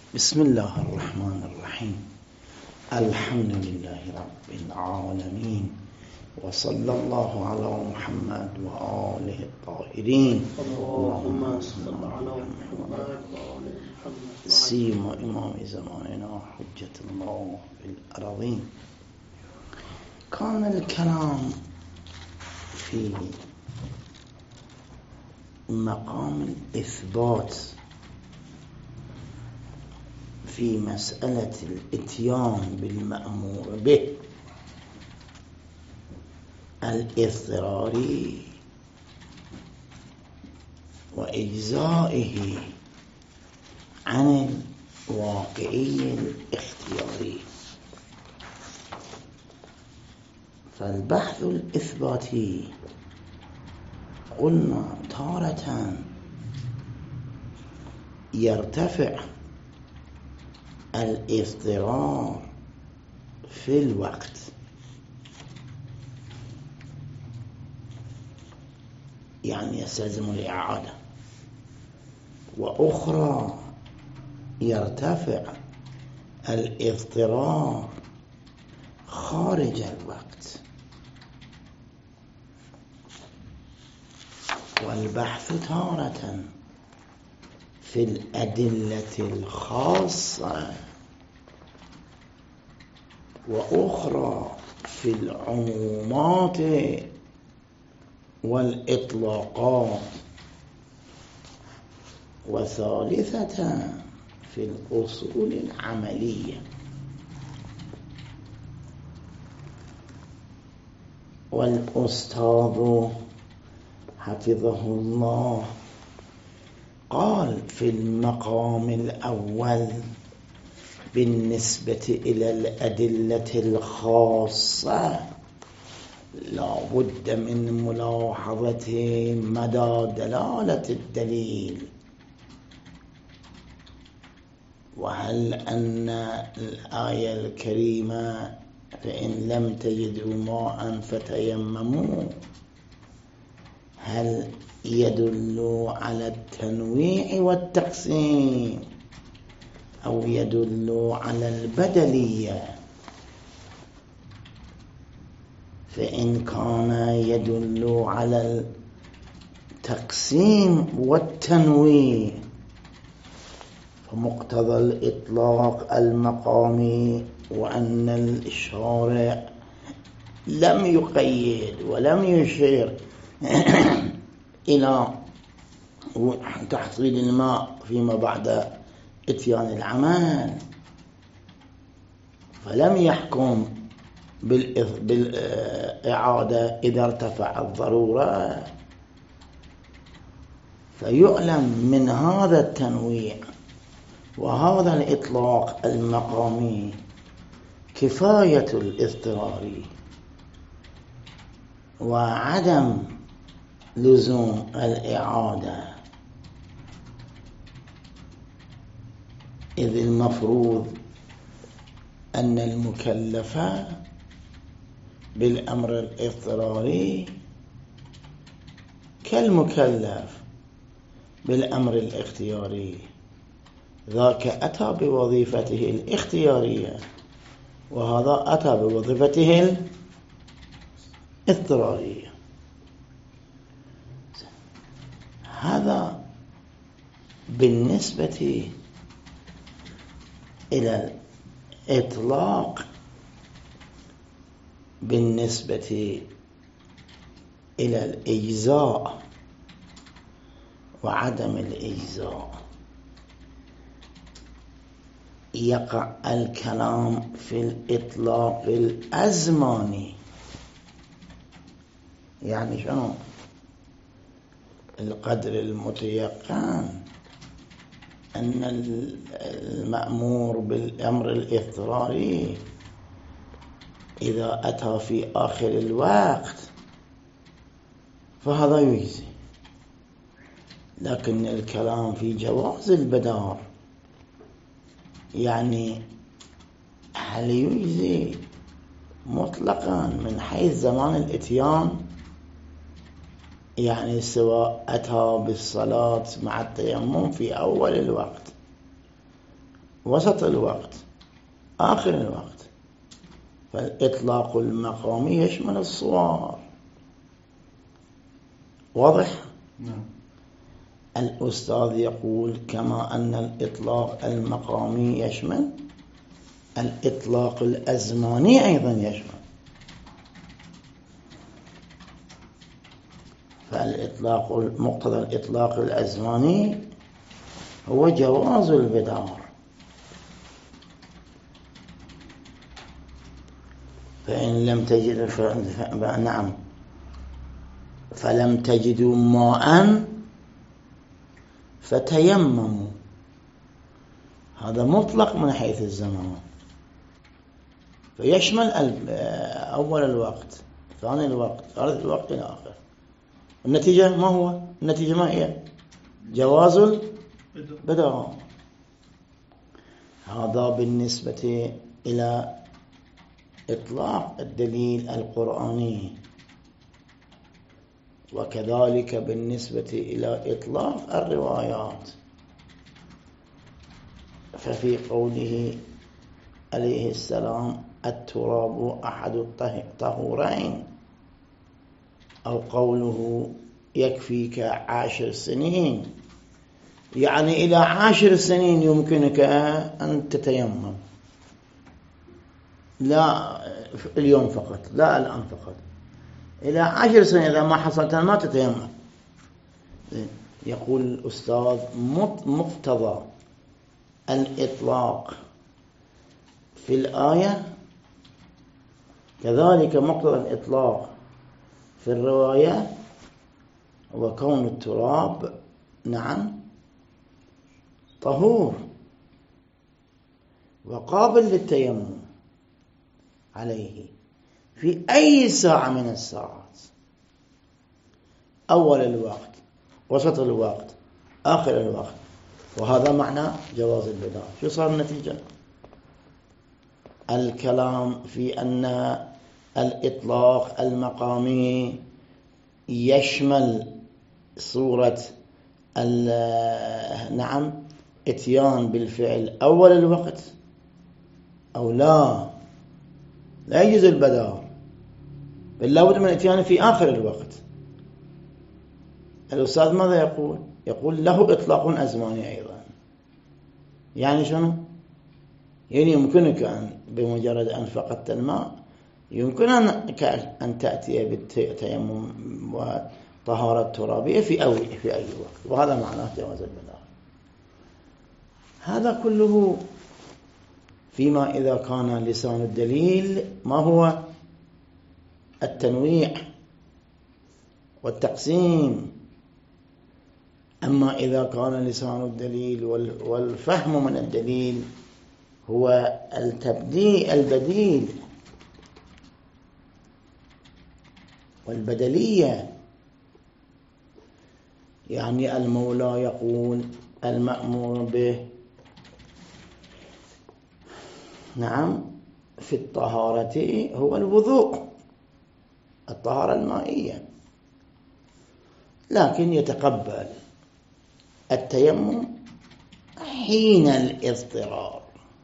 بسم الله الرحمن الرحيم. الحمد لله رب العالمين، وصلى الله على محمد وآله الطاهرين. اللهم صل على محمد وآل محمد. سيما إمام زماننا حجة الله في الأرضين. كان الكلام في مقام الإثبات في مسألة الإتيان بالمأمور به الاضطراري وإجزائه عن الواقعي الاختياري. فالبحث الإثباتي قلنا تارة يرتفع الاضطرار في الوقت، يعني يستلزم الإعادة، وأخرى يرتفع الاضطرار خارج الوقت. والبحث تارة في الأدلة الخاصة، وأخرى في العمومات والإطلاقات، وثالثة في الأصول العملية. والأستاذ حفظه الله قال في المقام الأول بالنسبة إلى الأدلة الخاصة لا بد من ملاحظة مدى دلالة الدليل، وهل أن الآية الكريمة فإن لم تجدوا ماء فتيمموا هل يدل على التنويع والتقسيم أو يدل على البدلية؟ فإن كان يدل على التقسيم والتنويع فمقتضى الإطلاق المقامي، وأن الشارع لم يقيد ولم يشير إلى تحصيل الماء فيما بعد إتيان العمل، فلم يحكم بالإعادة إذا ارتفع الضرورة. فيعلم من هذا التنويع وهذا الإطلاق المقامي كفاية الاضطرار وعدم لزوم الإعادة، إذ المفروض أن المكلف بالأمر الاضطراري كالمكلف بالأمر الاختياري، ذاك أتى بوظيفته الاختيارية وهذا أتى بوظيفته الاضطرارية. هذا بالنسبة إلى الإطلاق. بالنسبة إلى الإجزاء وعدم الإجزاء يقع الكلام في الإطلاق الأزماني. يعني شنو؟ القدر المتيقن أن المأمور بالأمر الاضطراري إذا أتى في آخر الوقت فهذا يجزي، لكن الكلام في جواز البدار، يعني هل يجزي مطلقا من حيث زمان الإتيان، يعني سواء أتى بالصلاة مع التيمم في أول الوقت وسط الوقت، آخر الوقت. فالإطلاق المقامي يشمل الصور. واضح؟ نعم. الأستاذ يقول كما أن الإطلاق المقامي يشمل، الإطلاق الأزماني أيضا يشمل. فالإطلاق مقتضى الإطلاق الأزماني هو جواز البدار. فإن لم تجد نعم، فلم تجدوا ماء فتيمموا. هذا مطلق من حيث الزمان، فيشمل أول الوقت، ثاني الوقت، ثالث الوقت إلى آخره. النتيجة ما هو؟ النتيجة ما هي؟ جواز البدار. هذا بالنسبة إلى إطلاق الدليل القرآني، وكذلك بالنسبة إلى إطلاق الروايات. ففي قوله عليه السلام التراب أحد الطهورين، أو قوله يكفيك 10 سنين، يعني إلى 10 سنين يمكنك أن تتيمم، لا اليوم فقط، لا الآن فقط، إلى 10 سنين إذا ما حصلت ما تتيمم. يقول الأستاذ مقتضى الإطلاق في الآية كذلك مقتضى الإطلاق في الرواية وكون التراب نعم طهور وقابل للتيمم عليه في أي ساعة من الساعات، أول الوقت، وسط الوقت، آخر الوقت. وهذا معنى جواز البدار. شو صار النتيجة؟ الكلام في أن الإطلاق المقامي يشمل صورة نعم اتيان بالفعل أول الوقت أو لا يجوز البدار، بل لابد من اتيان في آخر الوقت. الأستاذ ماذا يقول؟ يقول له إطلاق أزماني أيضا. يعني شنو؟ يعني يمكنك أن بمجرد أن فقدت الماء يمكن أن تأتي بالتيمم وطهارة ترابية في أي وقت، وهذا معناه جواز البدار. هذا كله فيما إذا كان لسان الدليل ما هو التنويع والتقسيم. أما إذا كان لسان الدليل والفهم من الدليل هو البديل والبدلية، يعني المولى يقول المأمور به نعم في الطهارة هو الوضوء، الطهارة المائية، لكن يتقبل التيمم حين الاضطرار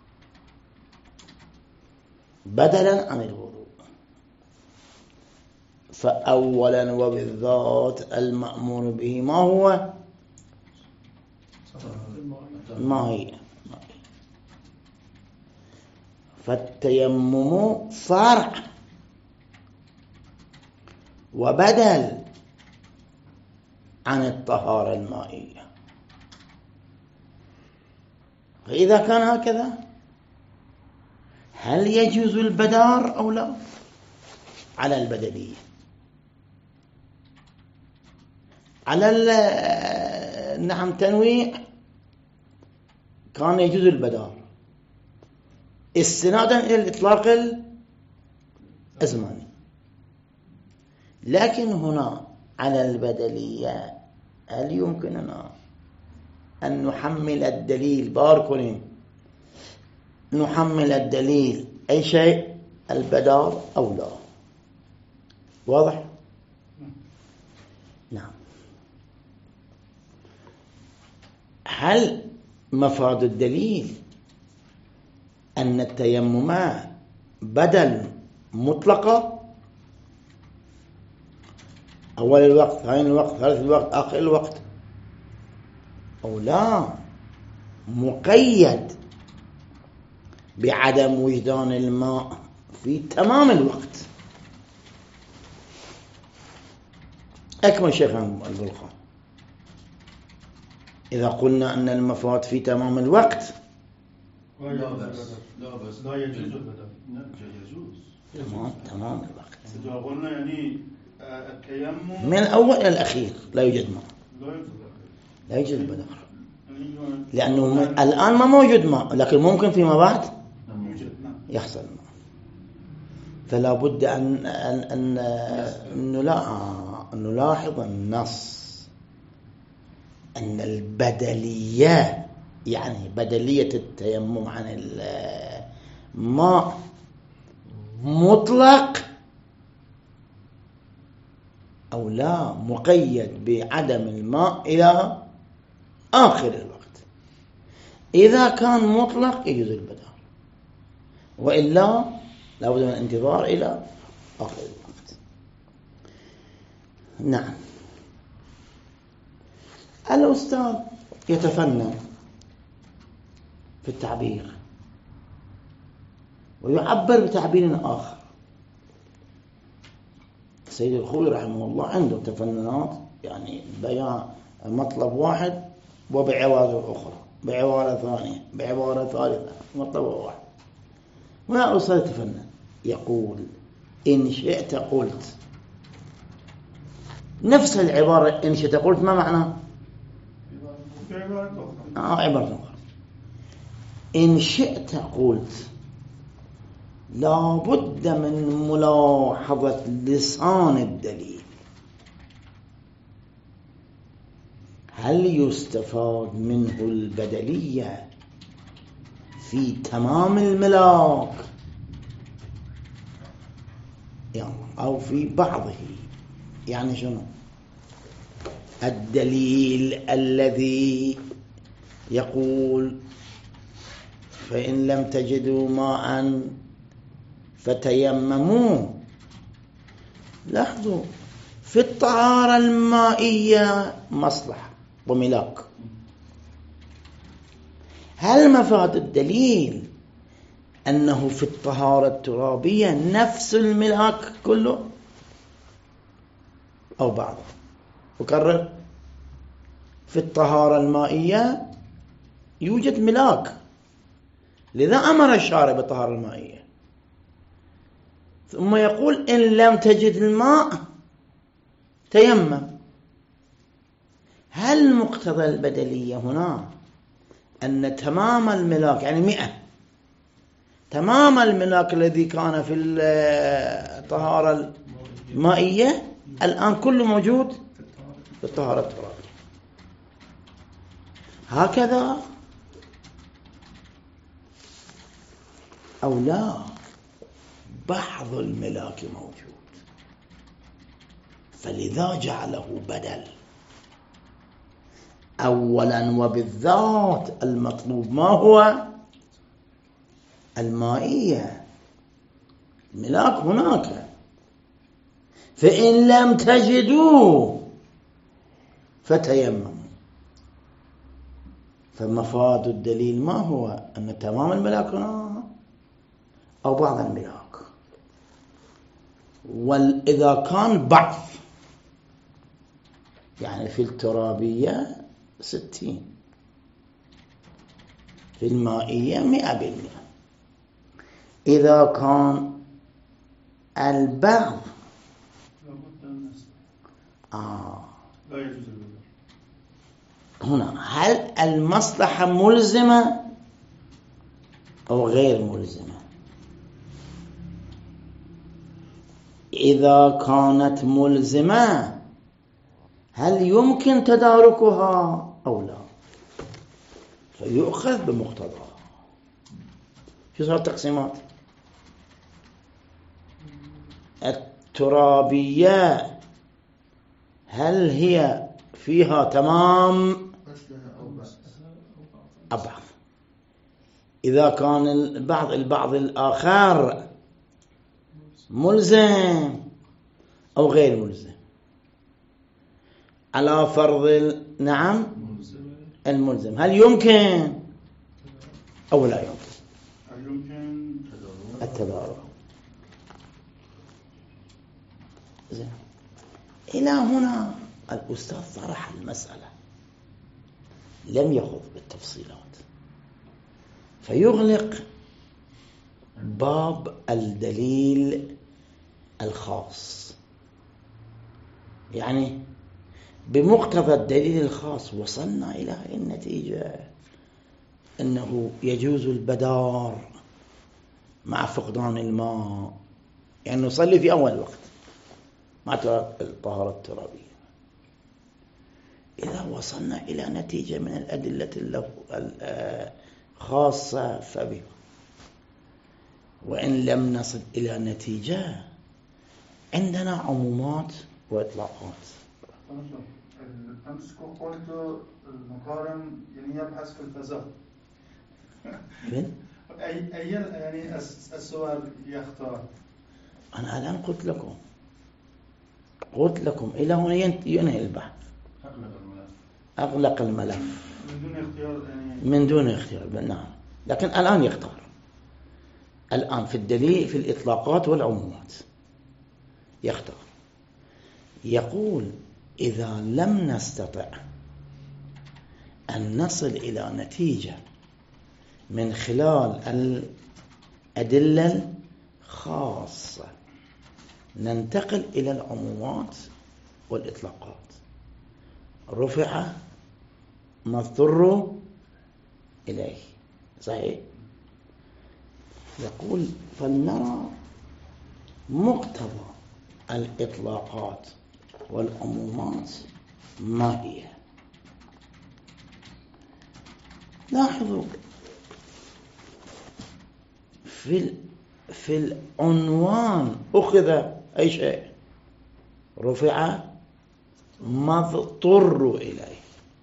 بدلا عن الوضوء. فأولا وبالذات المأمور به ما هو؟ المائية. فالتيمم فرع وبدل عن الطهارة المائية. فإذا كان هكذا هل يجوز البدار أو لا؟ على البدلية. على نعم تنويع كان يجوز البدار استنادا إلى الإطلاق الأزماني، لكن هنا على البدلية هل يمكننا أن نحمل الدليل باركونين نحمل الدليل أي شيء البدار أو لا؟ واضح؟ نعم. هل مفاد الدليل أن التيمم بدل مطلقة، أول الوقت، ثاني الوقت، ثالث الوقت، آخر الوقت، أو لا مقيد بعدم وجدان الماء في تمام الوقت. أكمل شيخ البلخان. إذا قلنا أن المفاد في تمام الوقت لا بس لا يجوز البدل. يجوز تمام الوقت. إذا قلنا يعني التيمم من الأول إلى الأخير لا يوجد ماء، لا يوجد البدل، لأنه الآن ما موجود ماء، لكن ممكن فيما بعد يحصل ماء. فلا بد أن نلاحظ النص أن البدلية، يعني بدلية التيمم عن الماء مطلق أو لا مقيد بعدم الماء إلى آخر الوقت. إذا كان مطلق يجوز البدل، وإلا لابد من الانتظار إلى آخر الوقت. نعم. الأستاذ يتفنن في التعبير ويعبر بتعبير آخر. السيد الخوي رحمه الله عنده تفننات، يعني بيان مطلب واحد وبعبارة أخرى، بعبارة ثانية، بعبارة ثالثة، مطلب واحد. هنا الأستاذ يتفنن يقول إن شئت قلت، نفس العبارة إن شئت قلت ما معناه؟ عبارة أخرى. إن شئت قلت لا بد من ملاحظة لسان الدليل. هل يستفاد منه البدلية في تمام الملاك يعني أو في بعضه؟ يعني شنو؟ الدليل الذي يقول فإن لم تجدوا ماء فتيمموا، لاحظوا في الطهارة المائية مصلحة وملاك. هل مفاد الدليل أنه في الطهارة الترابية نفس الملاك كله أو بعضه؟ أكرر، في الطهارة المائية يوجد ملاك، لذا أمر الشارع بالطهارة المائية، ثم يقول إن لم تجد الماء تيمم. هل مقتضى البدلية هنا أن تمام الملاك يعني 100، تمام الملاك الذي كان في الطهارة المائية الآن كله موجود في الطهارة الترابية؟ هكذا أو لا؟ بعض الملاك موجود، فلذا جعله بدل. أولا وبالذات المطلوب ما هو؟ المائية، الملاك هناك. فإن لم تجدوا فتيمموا. فمفاد الدليل ما هو؟ أن تمام الملاك هنا أو بعض الملاك. وإذا كان بعض يعني في الترابية 60، في المائية 100%. إذا كان البعض لا يجوز البدل. هنا هل المصلحة ملزمة أو غير ملزمة؟ إذا كانت ملزمة هل يمكن تداركها أو لا؟ فيؤخذ بمقتضاها. شو صار التقسيمات؟ الترابية هل هي فيها تمام أبعض؟ إذا كان البعض الآخر ملزم أو غير ملزم على فرض نعم الملزم، هل يمكن أو لا يمكن؟ هل يمكن التضارب. زين. إلى هنا الأستاذ طرح المسألة، لم يخوض بالتفصيلات، فيغلق باب الدليل الخاص. يعني بمقتضى الدليل الخاص وصلنا إلى النتيجة أنه يجوز البدار مع فقدان الماء، يعني نصلي في أول وقت مع الطهارة الترابية. إذا وصلنا إلى نتيجة من الأدلة الخاصة فبها، وإن لم نصل إلى نتيجة عندنا عمومات وإطلاقات. أمس قلت المقارن يعني يبحث في الفضاء. فين؟ أي يعني السؤال يختار. أنا الآن قلت لكم إلى هنا ينهي البحث. أغلق الملف من دون اختيار يعني. من دون اختيار، نعم. لكن الآن يختار. الآن في الدليل في الإطلاقات والعمومات يختار. يقول إذا لم نستطع أن نصل إلى نتيجة من خلال الأدلة الخاصة ننتقل إلى العمومات والإطلاقات. رفع ما اضطر إليه، صحيح. يقول فلنرى مقتضى الإطلاقات والعمومات ما هي. لاحظوا في العنوان أخذ أي شيء، رفع ما اضطر إليه،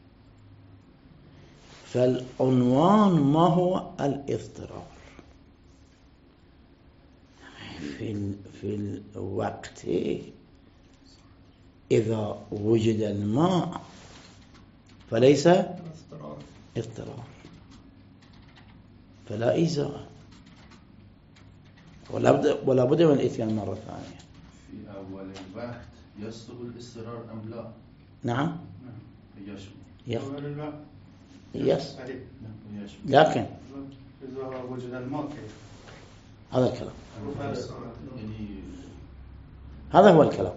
فالعنوان ما هو الاضطرار. في الوقت إذا وجد الماء فليس اضطرار، فلا إيذاء، ولا بد من الإتيان مرة ثانية. في أول الوقت يصدق الاضطرار أم لا؟ نعم يشمل. يس. لكن إذا وجد الماء كيف؟ هذا الكلام، يعني هذا هو الكلام.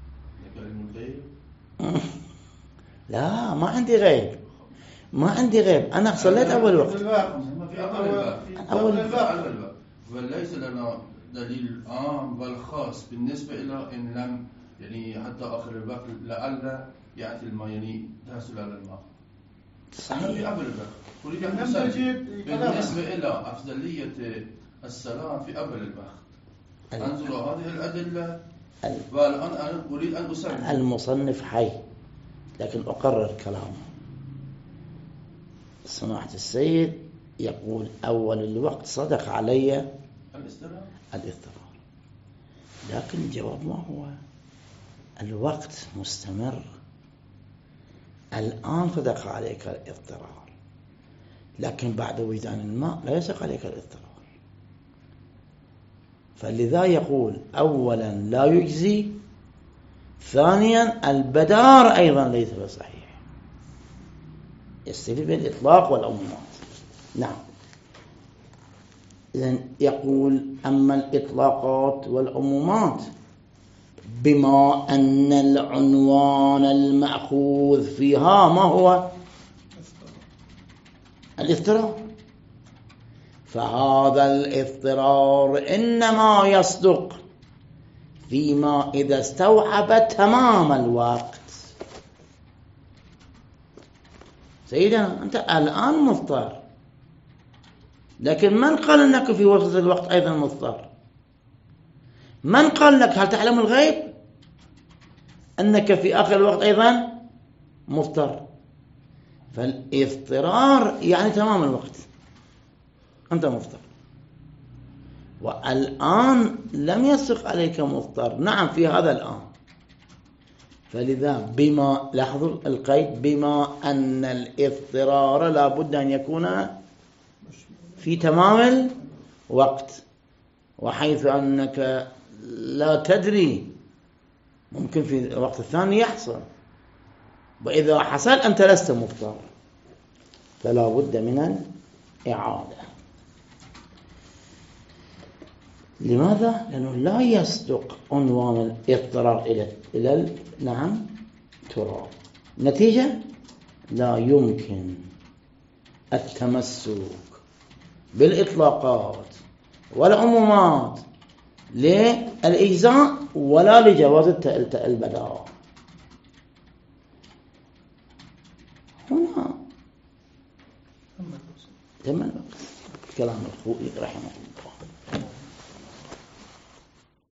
لا، ما عندي غيب، ما عندي غيب. أنا صليت أول وقت. في أول الوقت وليس لنا دليل عام بل خاص بالنسبة إلى إن لم يعني حتى آخر الوقت لعل يأتي الماء، يعني تحصل على الماء. صحيح. في أول الوقت أريد أن أسأل بالنسبة إلى أفضلية الصلاة في أول الوقت، أنظر هذه الأدلة والآن أنا أريد أن أسأل. المصنف حي، لكن أقرر كلامه. سماحة السيد يقول أول الوقت صدق علي الاضطرار، لكن الجواب ما هو؟ الوقت مستمر. الآن صدق عليك الاضطرار، لكن بعد وجدان الماء لا يصدق عليك الاضطرار. فلذا يقول أولا لا يجزي، ثانيا البدار أيضا ليس بصحيح، يستفيد بالإطلاق والعمومات. نعم. إذن يقول أما الإطلاقات والعمومات بما أن العنوان المأخوذ فيها ما هو؟ الاضطرار. فهذا الاضطرار إنما يصدق فيما إذا استوعب تمام الوقت. سيدنا أنت الآن مضطر، لكن من قال أنك في وسط الوقت أيضا مضطر؟ من قال لك؟ هل تعلم الغيب أنك في آخر الوقت أيضا مضطر؟ فالاضطرار يعني تمام الوقت. أنت مفطر، والآن لم يسق عليك مفطر. نعم في هذا الآن. فلذا بما، لاحظوا القيد، بما أن الاضطرار لا بد أن يكون في تمام الوقت، وحيث أنك لا تدري ممكن في الوقت الثاني يحصل، وإذا حصل أنت لست مفطر فلا بد من الإعادة. لماذا؟ لأنه لا يصدق عنوان الاضطرار إلى نعم تراب. نتيجة لا يمكن التمسك بالإطلاقات والعمومات للإجزاء ولا لجواز البداء. هنا تم كلام الخوئي رحمه الله.